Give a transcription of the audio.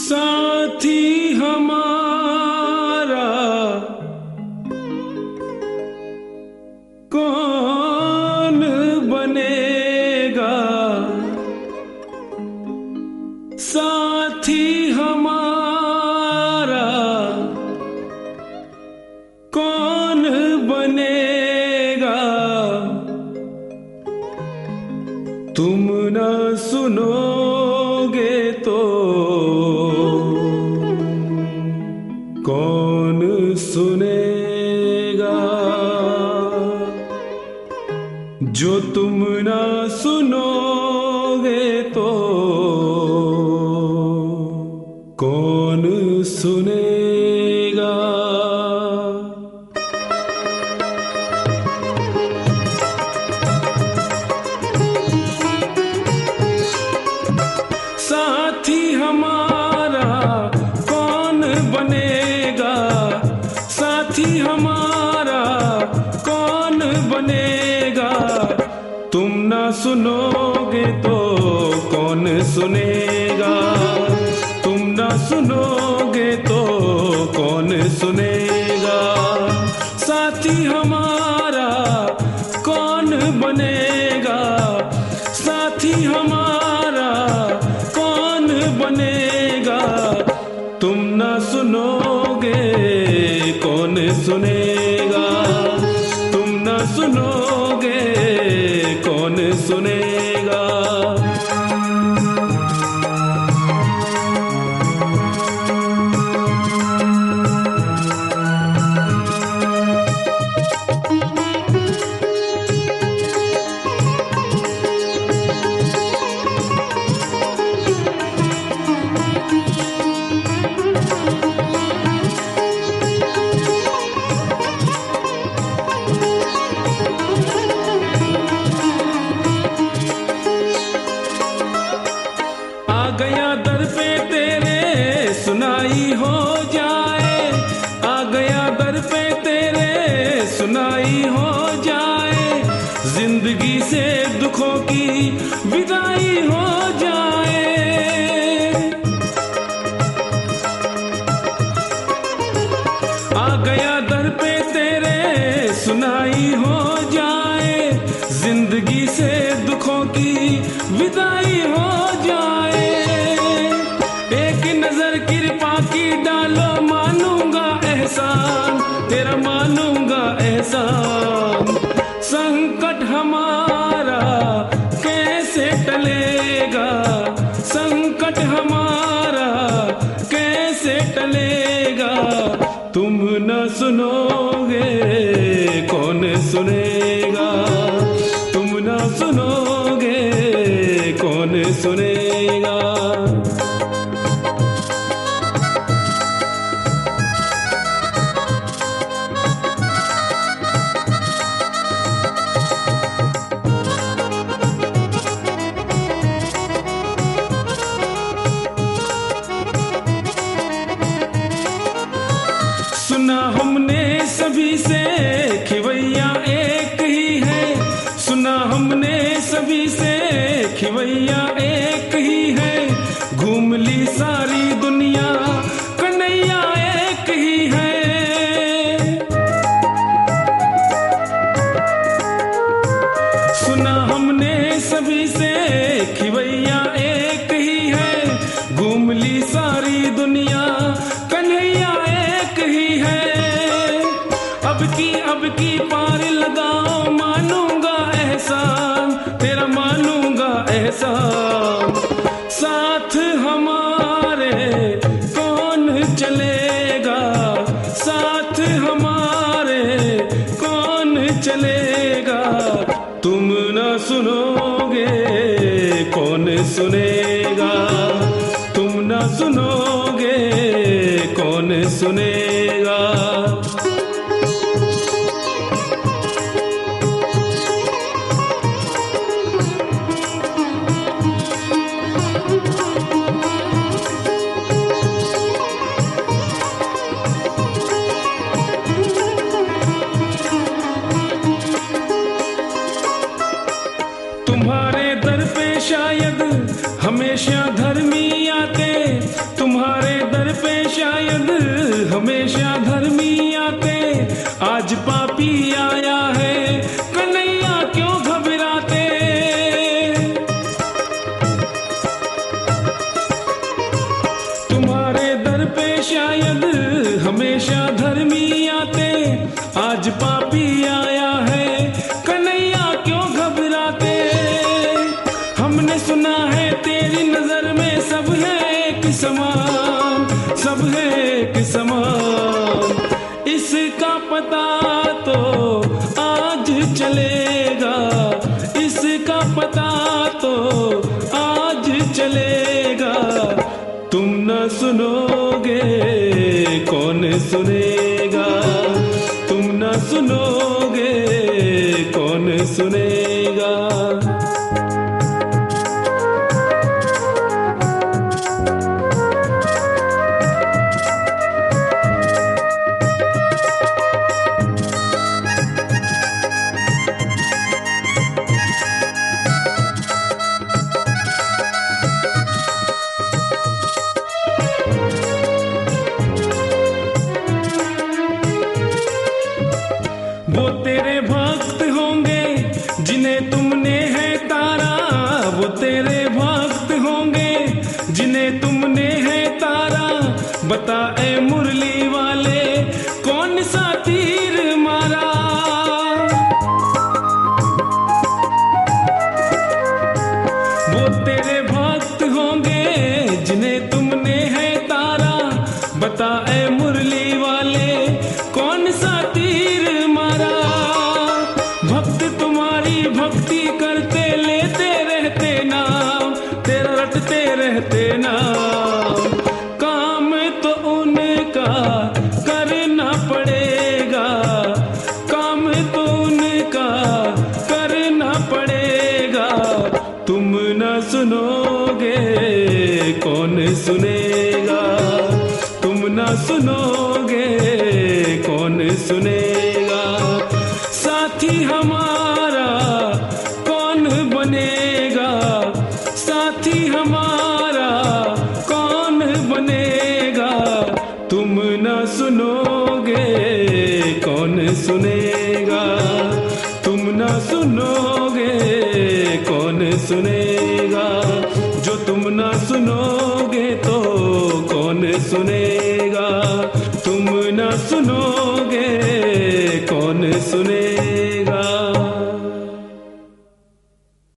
साथी हमारा कौन बनेगा, साथी हमारा कौन बनेगा। तुम न सुनोगे तो कौन सुनेगा, जो तुम न सुनोगे तो कौन सुनेगा। साथी हमारा कौन बनेगा, साथी हमारा कौन बनेगा। तुम ना सुनोगे तो कौन सुनेगा, तुम ना सुनोगे तो कौन सुनेगा। साथी हमारा कौन बनेगा, साथी हमारा कौन बनेगा। तुम ना सुनोगे कौन सुनेगा, तुम ना सुनोगे कौन सुनेगा। आ गया दर पे तेरे सुनाई हो जाए, आ गया दर पे तेरे सुनाई हो जाए। जिंदगी से दुखों की विदाई हो जाए। आ गया दर पे तेरे सुनाई हो जाए, जिंदगी से दुखों की विदाई हो जाए। एक नजर कृपा की डालो, मानूंगा एहसान तेरा, मानूंगा एहसान। संकट हमारा कैसे टलेगा, संकट हमारा कैसे टलेगा। तुम न सुनोगे कौन सुनेगा, तुम न सुनोगे कौन सुनेगा। सुना हमने सभी से खिवैया एक ही है, सुना हमने सभी से खिवैया एक ही है। घूम ली सारी दुनिया कन्हैया एक ही है। सुना हमने सभी से खिवैया एक ही है। घूम ली सारी दुनिया कन्हैया एक ही है। अब की पार लगाओ, मानूंगा एहसान तेरा, मानूंगा एहसान। साथ हमारे कौन चलेगा, साथ हमारे कौन चलेगा। तुम न सुनोगे कौन सुनेगा, तुम न सुनोगे कौन सुनेगा। तुम्हारे दर पे शायद हमेशा धर्मी आते, तुम्हारे तेरी नजर में सब है एक समान, सब है एक समान। इसका पता तो आज चलेगा, इसका पता तो आज चलेगा। तुम न सुनोगे कौन सुनेगा, तुम न सुनोगे कौन सुनेगा। वो तेरे भक्त होंगे जिन्हें तुमने है तारा, वो तेरे भक्त होंगे जिन्हें तुमने है तारा। बता ए मुरली वाले कौन सा तीर मारा। वो तेरे भक्त होंगे जिन्हें तुमने है तारा। बता ए मुरली वाले कौन सा तीर मारा। भक्त तुम्हारी भक्ति करते लेते रहते नाम, तेरा रटते रहते नाम। काम तो उनका करना पड़ेगा, काम तो उनका करना पड़ेगा। तुम न सुनोगे कौन सुनेगा, तुम न सुनोगे कौन सुनेगा। साथी हमारा कौन बनेगा, साथी हमारा कौन बनेगा। तुम न सुनोगे कौन सुनेगा, तुम न सुनोगे कौन सुनेगा। जो तुम न सुनोगे तो कौन सुनेगा, तुम न सुनोगे कौन सुनेगा।